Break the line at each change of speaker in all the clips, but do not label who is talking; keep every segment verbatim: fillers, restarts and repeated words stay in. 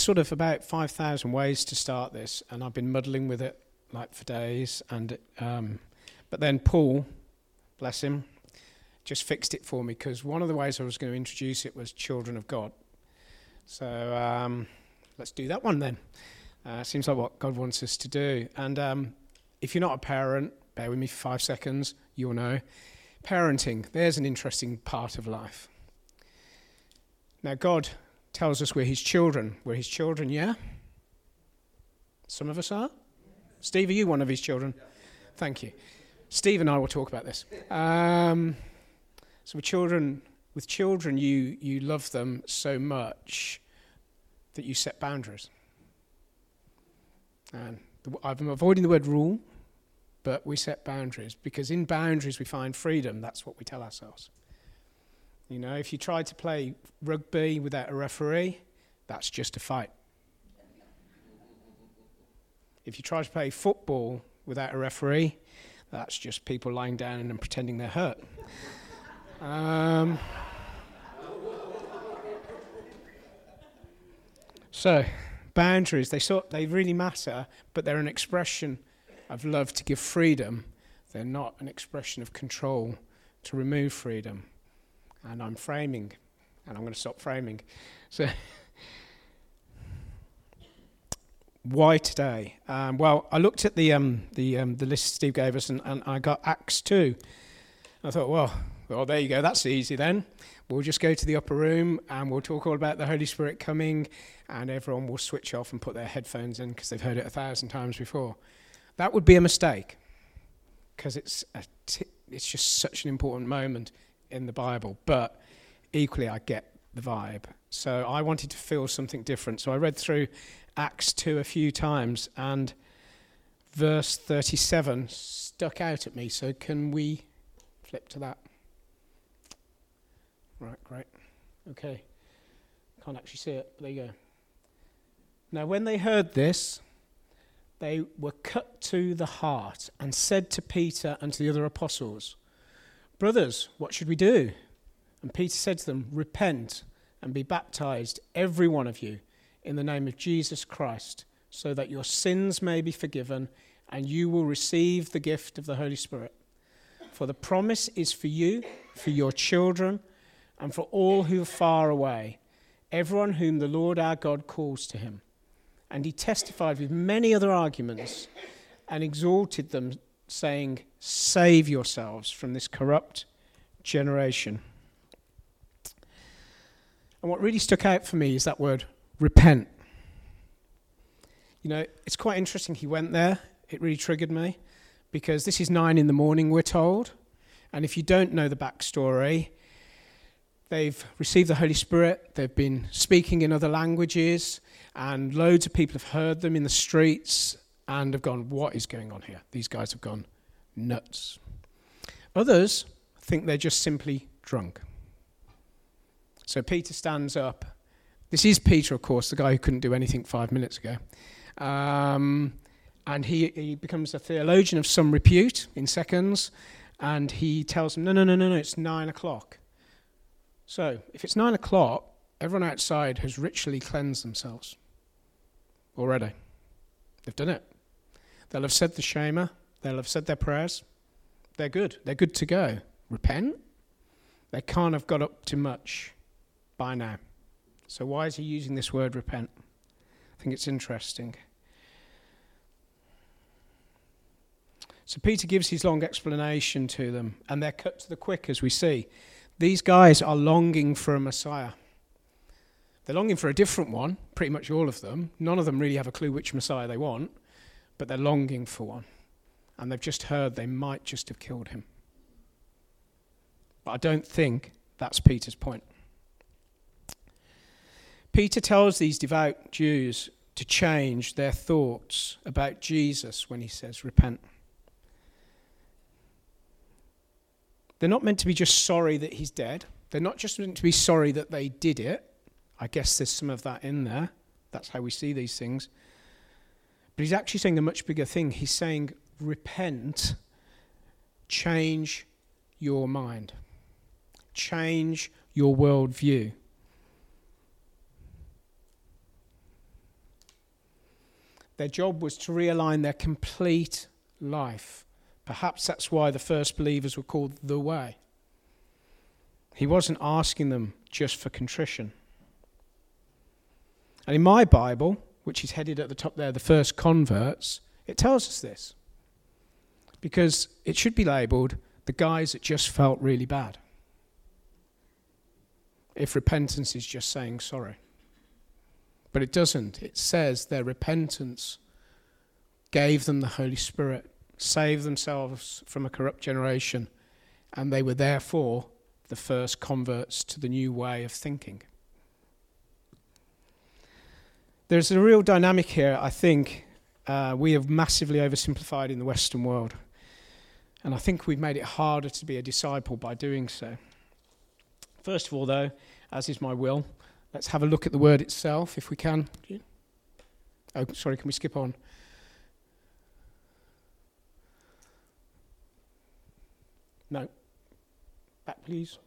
sort of about five thousand ways to start this, and I've been muddling with it like for days. And um, but then Paul, bless him, just fixed it for me, because one of the ways I was going to introduce it was children of God. So um, let's do that one then. Uh, seems like what God wants us to do. And um, if you're not a parent, bear with me for five seconds, you'll know. Parenting, there's an interesting part of life. Now, God tells us we're his children. We're his children, yeah? Some of us are? Steve, are you one of his children? Thank you. Steve and I will talk about this. Um, so with children, with children, you, you love them so much that you set boundaries. And the, I'm avoiding the word rule, but we set boundaries, because in boundaries we find freedom. That's what we tell ourselves. You know, if you try to play rugby without a referee, that's just a fight. If you try to play football without a referee, that's just people lying down and pretending they're hurt. Um, so, boundaries, they sort, they really matter, but they're an expression of love to give freedom. They're not an expression of control to remove freedom. And I'm framing, and I'm going to stop framing. So, why today? Um, well, I looked at the um, the um, the list Steve gave us, and, and I got Acts two. I thought, well, well, there you go. That's easy then. We'll just go to the upper room, and we'll talk all about the Holy Spirit coming, and everyone will switch off and put their headphones in because they've heard it a thousand times before. That would be a mistake, because it's a t- it's just such an important moment in the Bible. But equally, I get the vibe. So I wanted to feel something different. So I read through Acts two a few times, and verse thirty-seven stuck out at me. So can we flip to that? Right, great. Okay. Can't actually see it, but there you go. Now, when they heard this, they were cut to the heart and said to Peter and to the other apostles, "Brothers, what should we do?" And Peter said to them, "Repent and be baptized, every one of you, in the name of Jesus Christ, so that your sins may be forgiven, and you will receive the gift of the Holy Spirit. For the promise is for you, for your children, and for all who are far away, everyone whom the Lord our God calls to him." And he testified with many other arguments and exhorted them, saying, "Save yourselves from this corrupt generation." And what really stuck out for me is that word, repent. You know, it's quite interesting he went there. It really triggered me, because this is nine in the morning, we're told. And if you don't know the backstory, they've received the Holy Spirit, they've been speaking in other languages, and loads of people have heard them in the streets and have gone, what is going on here? These guys have gone nuts. Others think they're just simply drunk. So Peter stands up. This is Peter, of course, the guy who couldn't do anything five minutes ago. Um, and he, he becomes a theologian of some repute in seconds, and he tells them, no, no, no, no, no, it's nine o'clock. So if it's nine o'clock, everyone outside has ritually cleansed themselves already. They've done it. They'll have said the Shema. They'll have said their prayers. They're good. They're good to go. Repent? They can't have got up to much by now. So why is he using this word repent? I think it's interesting. So Peter gives his long explanation to them, and they're cut to the quick, as we see. These guys are longing for a Messiah. They're longing for a different one, pretty much all of them. None of them really have a clue which Messiah they want, but they're longing for one. And they've just heard they might just have killed him. But I don't think that's Peter's point. Peter tells these devout Jews to change their thoughts about Jesus when he says repent. They're not meant to be just sorry that he's dead. They're not just meant to be sorry that they did it. I guess there's some of that in there. That's how we see these things. But he's actually saying a much bigger thing. He's saying, repent, change your mind. Change your worldview. Their job was to realign their complete life. Perhaps that's why the first believers were called the Way. He wasn't asking them just for contrition. And in my Bible, which is headed at the top there, the first converts, it tells us this. Because it should be labelled the guys that just felt really bad. If repentance is just saying sorry. But it doesn't. It says their repentance gave them the Holy Spirit, saved themselves from a corrupt generation, and they were therefore the first converts to the new way of thinking. There's a real dynamic here, I think, uh, we have massively oversimplified in the Western world. And I think we've made it harder to be a disciple by doing so. First of all, though, as is my will, let's have a look at the word itself, if we can. Oh, sorry, can we skip on? No. Back, please.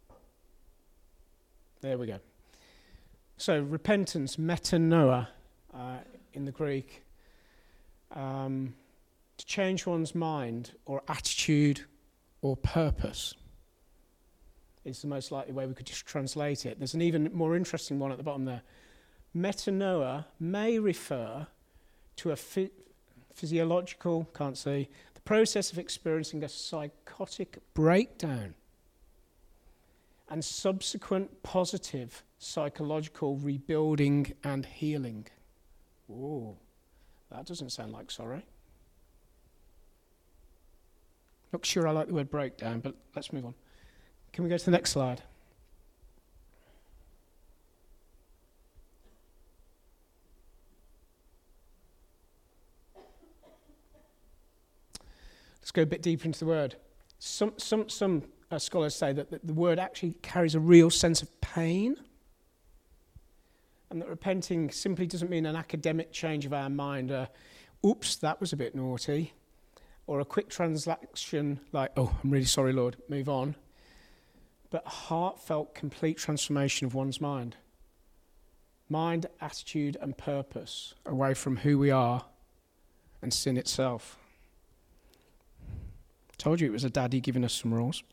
There we go. So, repentance, metanoia, uh, in the Greek, um, to change one's mind or attitude or purpose is the most likely way we could just translate it. There's an even more interesting one at the bottom there. Metanoia may refer to a phy- physiological, can't see, the process of experiencing a psychotic breakdown and subsequent positive psychological rebuilding and healing. Ooh, that doesn't sound like sorry. Not sure I like the word breakdown, but let's move on. Can we go to the next slide? Let's go a bit deeper into the word. Some some some uh, scholars say that the, the word actually carries a real sense of pain, and that repenting simply doesn't mean an academic change of our mind. Uh, Oops, that was a bit naughty. Or a quick transaction like, oh, I'm really sorry, Lord, move on. But heartfelt, complete transformation of one's mind. Mind, attitude, and purpose away from who we are and sin itself. Told you it was a daddy giving us some rules.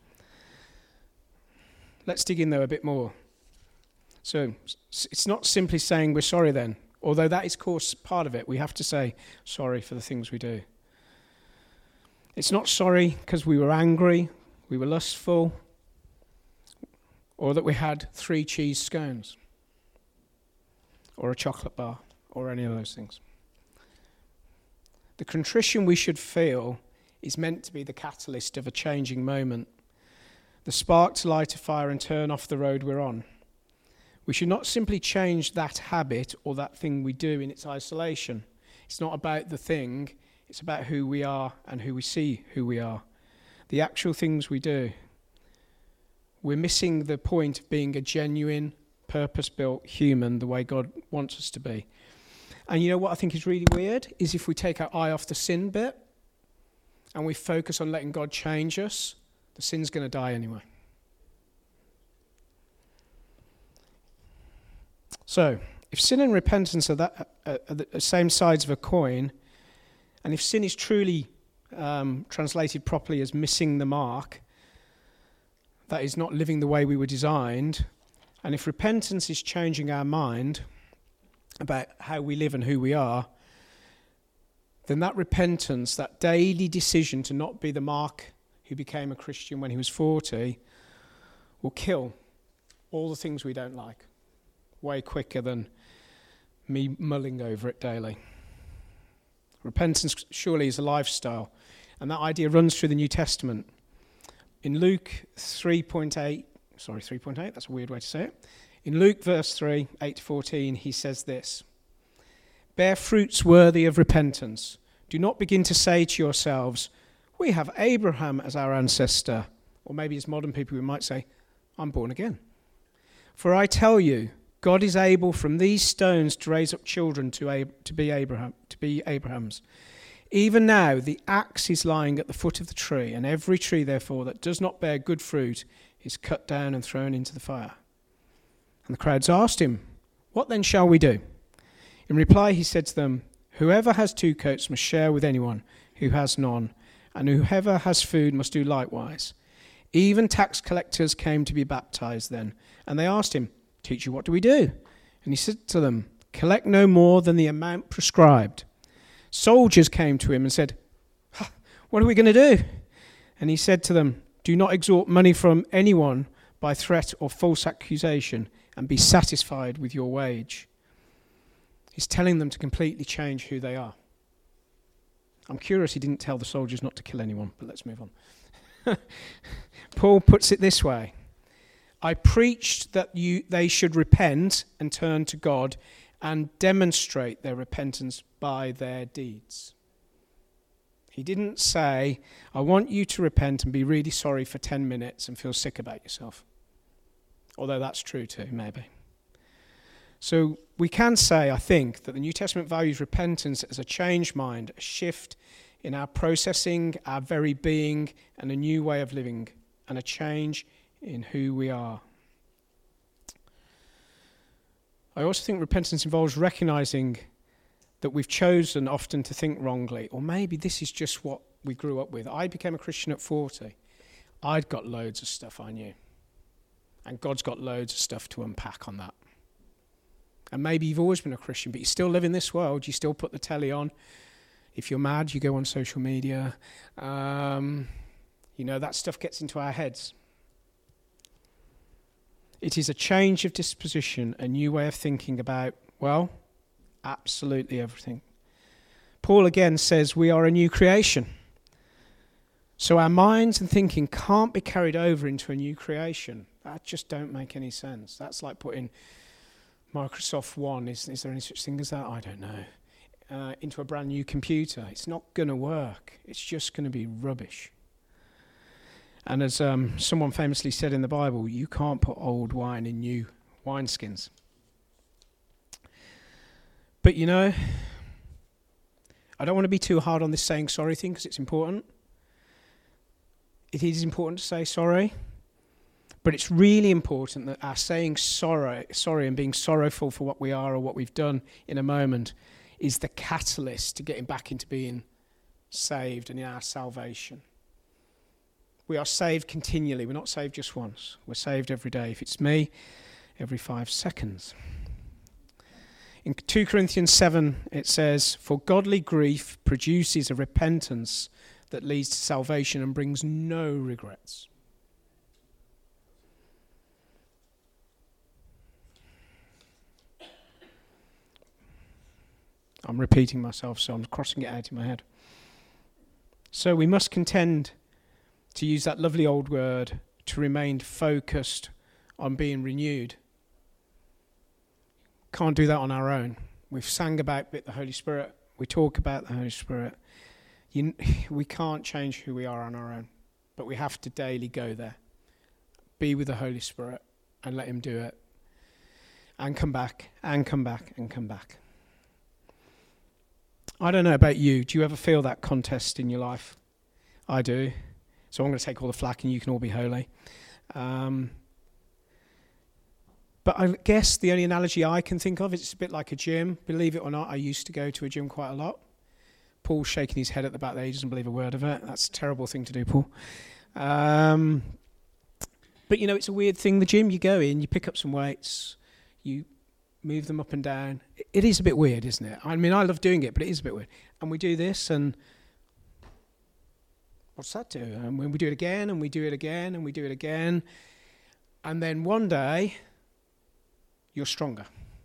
Let's dig in, though, a bit more. So it's not simply saying we're sorry then. Although that is, of course, part of it. We have to say sorry for the things we do. It's not sorry because we were angry, we were lustful, or that we had three cheese scones, or a chocolate bar, or any of those things. The contrition we should feel is meant to be the catalyst of a changing moment, the spark to light a fire and turn off the road we're on. We should not simply change that habit or that thing we do in its isolation. It's not about the thing. It's about who we are and who we see who we are. The actual things we do. We're missing the point of being a genuine, purpose-built human the way God wants us to be. And you know what I think is really weird? Is if we take our eye off the sin bit and we focus on letting God change us, the sin's going to die anyway. So, if sin and repentance are, that, are the same sides of a coin, and if sin is truly um, translated properly as missing the mark, that is not living the way we were designed, and if repentance is changing our mind about how we live and who we are, then that repentance, that daily decision to not be the Mark who became a Christian when he was forty, will kill all the things we don't like way quicker than me mulling over it daily. Repentance surely is a lifestyle, and that idea runs through the New Testament. In Luke three point eight, sorry, three point eight, that's a weird way to say it. In Luke verse three, eight to fourteen, he says this: "Bear fruits worthy of repentance. Do not begin to say to yourselves, 'We have Abraham as our ancestor.'" Or maybe as modern people we might say, "I'm born again. For I tell you, God is able from these stones to raise up children to, Ab- to be Abraham, to be Abraham's. Even now the axe is lying at the foot of the tree, and every tree, therefore, that does not bear good fruit is cut down and thrown into the fire." And the crowds asked him, "What then shall we do?" In reply he said to them, Whoever has two coats must share with anyone who has none, and whoever has food must do likewise. Even tax collectors came to be baptized then, and they asked him, Teacher, what do we do? And he said to them, Collect no more than the amount prescribed. Soldiers came to him and said, What are we going to do? And he said to them, Do not extort money from anyone by threat or false accusation, and be satisfied with your wage. He's telling them to completely change who they are. I'm curious he didn't tell the soldiers not to kill anyone, but let's move on. Paul puts it this way. I preached that you they should repent and turn to God and demonstrate their repentance by their deeds. He didn't say, I want you to repent and be really sorry for ten minutes and feel sick about yourself. Although that's true too, maybe. So we can say, I think, that the New Testament values repentance as a changed mind, a shift in our processing, our very being, and a new way of living, and a change in who we are. I also think repentance involves recognizing that we've chosen often to think wrongly, or maybe this is just what we grew up with. I became a Christian at forty. I'd got loads of stuff I knew. And God's got loads of stuff to unpack on that. And maybe you've always been a Christian, but you still live in this world. You still put the telly on. If you're mad, you go on social media. Um, you know, that stuff gets into our heads. It is a change of disposition, a new way of thinking about, well, absolutely everything. Paul again says we are a new creation. So our minds and thinking can't be carried over into a new creation. That just don't make any sense. That's like putting Microsoft One, is, is there any such thing as that? I don't know. Uh, into a brand new computer. It's not going to work. It's just going to be rubbish. And as um, someone famously said in the Bible, you can't put old wine in new wineskins. But you know, I don't want to be too hard on this saying sorry thing because it's important. It is important to say sorry. But it's really important that our saying sorry, sorry and being sorrowful for what we are or what we've done in a moment is the catalyst to getting back into being saved and in our salvation. We are saved continually. We're not saved just once. We're saved every day. If it's me, every five seconds. In two Corinthians seven, it says, For godly grief produces a repentance that leads to salvation and brings no regrets. I'm repeating myself, so I'm crossing it out in my head. So we must contend, to use that lovely old word, to remain focused on being renewed. Can't do that on our own. We've sang about the Holy Spirit. We talk about the Holy Spirit. You, we can't change who we are on our own, but we have to daily go there. Be with the Holy Spirit and let him do it. And come back, and come back, and come back. I don't know about you. Do you ever feel that contest in your life? I do. So I'm going to take all the flack and you can all be holy. Um, but I guess the only analogy I can think of is it's a bit like a gym. Believe it or not, I used to go to a gym quite a lot. Paul's shaking his head at the back there. He doesn't believe a word of it. That's a terrible thing to do, Paul. Um, but, you know, it's a weird thing. The gym, you go in, you pick up some weights, you move them up and down. It is a bit weird, isn't it? I mean, I love doing it, but it is a bit weird. And we do this, and what's that do? And when we do it again, and we do it again, and we do it again, and then one day, you're stronger.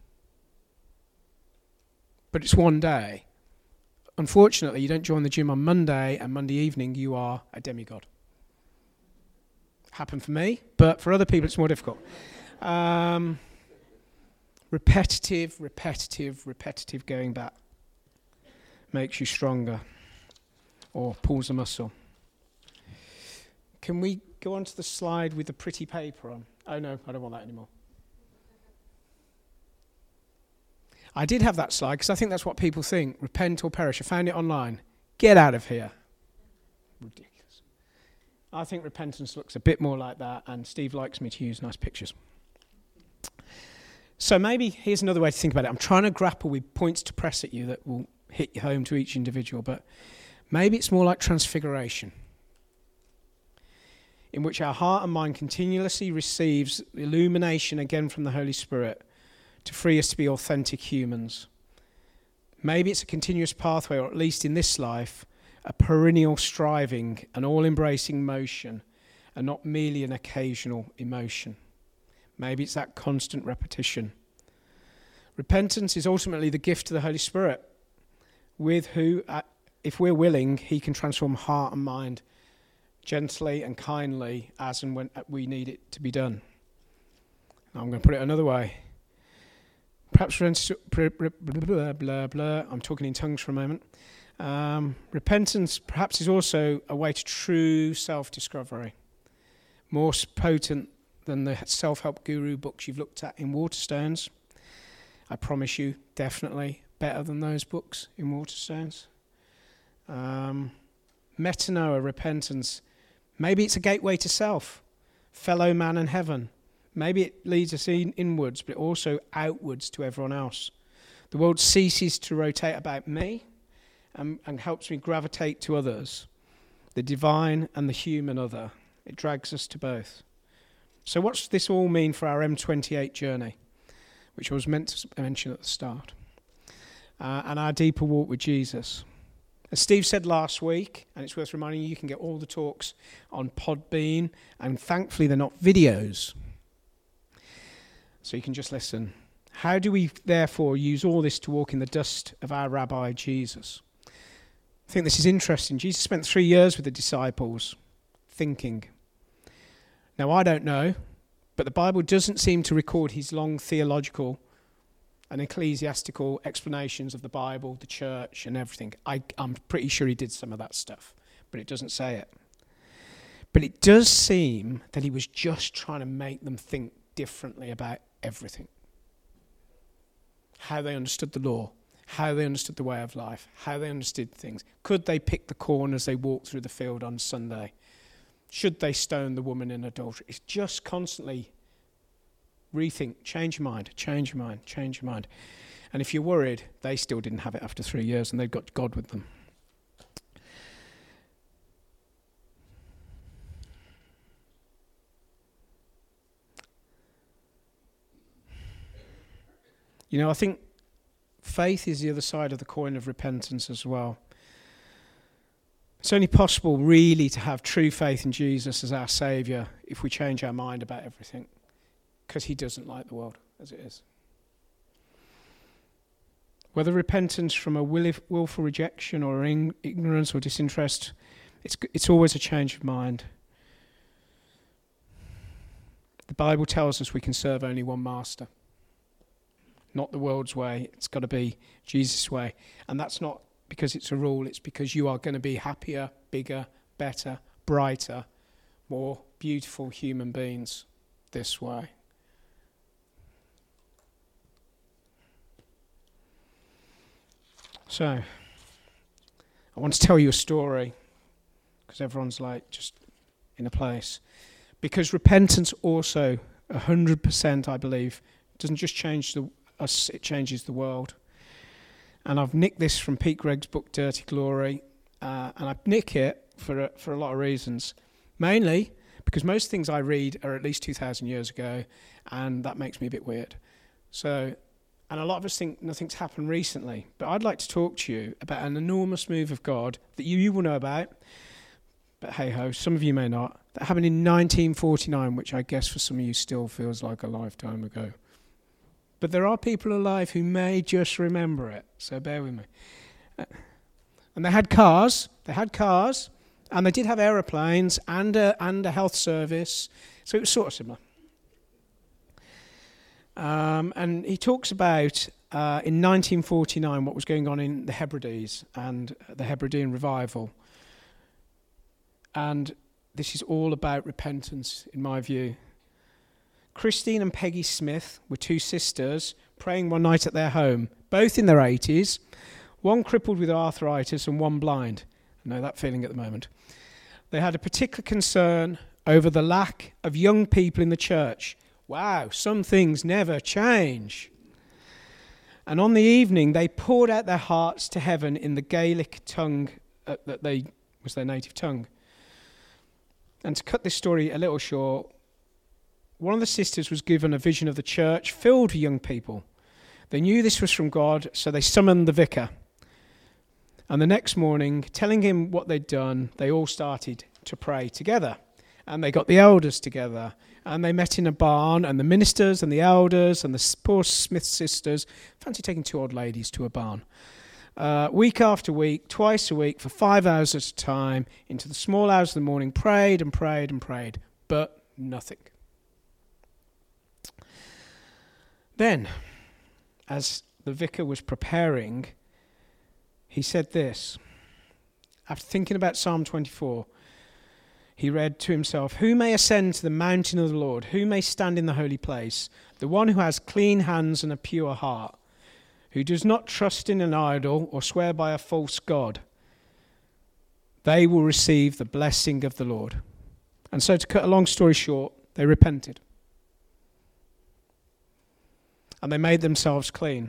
But it's one day. Unfortunately, you don't join the gym on Monday, and Monday evening, you are a demigod. Happened for me, but for other people, it's more difficult. Um... Repetitive, repetitive, repetitive going back makes you stronger or pulls a muscle. Can we go on to the slide with the pretty paper on? Oh no, I don't want that anymore. I did have that slide because I think that's what people think. Repent or perish. I found it online. Get out of here. Ridiculous. I think repentance looks a bit more like that, and Steve likes me to use nice pictures. So maybe here's another way to think about it. I'm trying to grapple with points to press at you that will hit home to each individual, but maybe it's more like transfiguration, in which our heart and mind continuously receives illumination again from the Holy Spirit to free us to be authentic humans. Maybe it's a continuous pathway, or at least in this life, a perennial striving, an all-embracing motion, and not merely an occasional emotion. Maybe it's that constant repetition. Repentance is ultimately the gift of the Holy Spirit, with who, if we're willing, he can transform heart and mind gently and kindly as and when we need it to be done. Now I'm going to put it another way. Perhaps, blah, blah, blah, blah. I'm talking in tongues for a moment. Um, repentance perhaps is also a way to true self-discovery, more potent than the self-help guru books you've looked at in Waterstones. I promise you, definitely better than those books in Waterstones. Um, metanoia, repentance. Maybe it's a gateway to self, fellow man and heaven. Maybe it leads us in, inwards, but also outwards to everyone else. The world ceases to rotate about me and, and helps me gravitate to others, the divine and the human other. It drags us to both. So what's this all mean for our M twenty-eight journey, which I was meant to mention at the start, uh, and our deeper walk with Jesus? As Steve said last week, and it's worth reminding you, you can get all the talks on Podbean, and thankfully they're not videos, so you can just listen. How do we therefore use all this to walk in the dust of our Rabbi Jesus? I think this is interesting. Jesus spent three years with the disciples thinking. Now, I don't know, but the Bible doesn't seem to record his long theological and ecclesiastical explanations of the Bible, the church, and everything. I, I'm pretty sure he did some of that stuff, but it doesn't say it. But it does seem that he was just trying to make them think differently about everything. How they understood the law, how they understood the way of life, how they understood things. Could they pick the corn as they walked through the field on Sunday? Should they stone the woman in adultery? It's just constantly rethink, change your mind, change your mind, change your mind. And if you're worried, they still didn't have it after three years and they've got God with them. You know, I think faith is the other side of the coin of repentance as well. It's only possible really to have true faith in Jesus as our Saviour if we change our mind about everything, because he doesn't like the world as it is. Whether repentance from a willful rejection or ignorance or disinterest, it's it's always a change of mind. The Bible tells us we can serve only one master. Not the world's way. It's got to be Jesus' way. And that's not because it's a rule. It's because you are going to be happier, bigger, better, brighter, more beautiful human beings this way. So, I want to tell you a story, because everyone's like just in a place. Because repentance also, one hundred percent I believe, doesn't just change the, us, it changes the world. And I've nicked this from Pete Gregg's book, Dirty Glory, uh, and I nick it for a, for a lot of reasons. Mainly because most things I read are at least two thousand years ago, and that makes me a bit weird. So, and a lot of us think nothing's happened recently, but I'd like to talk to you about an enormous move of God that you, you will know about, but hey-ho, some of you may not, that happened in nineteen forty-nine, which I guess for some of you still feels like a lifetime ago. But there are people alive who may just remember it, so bear with me. Uh, and they had cars, they had cars, and they did have aeroplanes and a, and a health service, so it was sort of similar. Um, and he talks about, uh, in nineteen forty-nine, what was going on in the Hebrides and the Hebridean revival. And this is all about repentance, in my view. Christine and Peggy Smith were two sisters praying one night at their home, both in their eighties, one crippled with arthritis and one blind. I know that feeling at the moment. They had a particular concern over the lack of young people in the church. Wow, some things never change. And on the evening, they poured out their hearts to heaven in the Gaelic tongue uh, that they was their native tongue. And to cut this story a little short, one of the sisters was given a vision of the church filled with young people. They knew this was from God, so they summoned the vicar. And the next morning, telling him what they'd done, they all started to pray together. And they got the elders together. And they met in a barn, and the ministers and the elders and the poor Smith sisters. Fancy taking two old ladies to a barn. Uh, week after week, twice a week, for five hours at a time, into the small hours of the morning, prayed and prayed and prayed, but nothing. Then, as the vicar was preparing, he said this. After thinking about Psalm twenty-four, he read to himself, "Who may ascend to the mountain of the Lord? Who may stand in the holy place? The one who has clean hands and a pure heart, who does not trust in an idol or swear by a false god. They will receive the blessing of the Lord." And so, to cut a long story short, they repented. And they made themselves clean.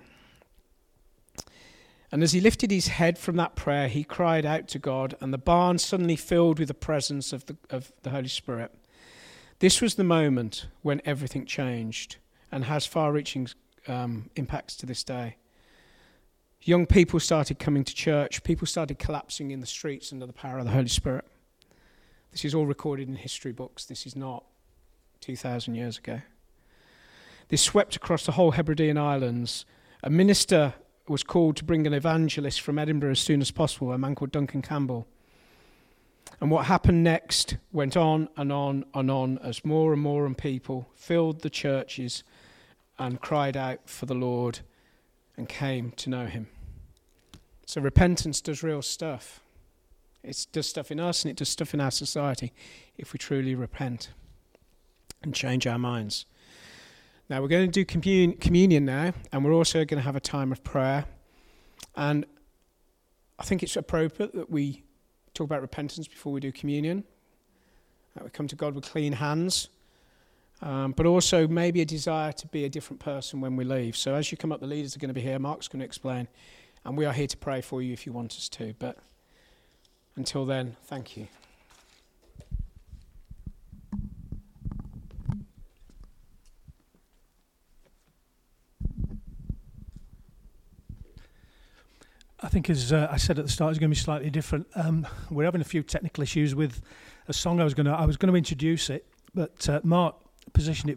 And as he lifted his head from that prayer, he cried out to God, and the barn suddenly filled with the presence of the, of the Holy Spirit. This was the moment when everything changed and has far-reaching um, impacts to this day. Young people started coming to church. People started collapsing in the streets under the power of the Holy Spirit. This is all recorded in history books. This is not two thousand years ago. This swept across the whole Hebridean Islands. A minister was called to bring an evangelist from Edinburgh as soon as possible, a man called Duncan Campbell. And what happened next went on and on and on as more and more and people filled the churches and cried out for the Lord and came to know him. So repentance does real stuff. It does stuff in us and it does stuff in our society if we truly repent and change our minds. Now, we're going to do commun- communion now, and we're also going to have a time of prayer. And I think it's appropriate that we talk about repentance before we do communion, that we come to God with clean hands, um, but also maybe a desire to be a different person when we leave. So as you come up, the leaders are going to be here. Mark's going to explain, and we are here to pray for you if you want us to. But until then, thank you.
I think, as uh, I said at the start, it's going to be slightly different. Um, we're having a few technical issues with a song. I was going to I was going to introduce it, but uh, Mark positioned it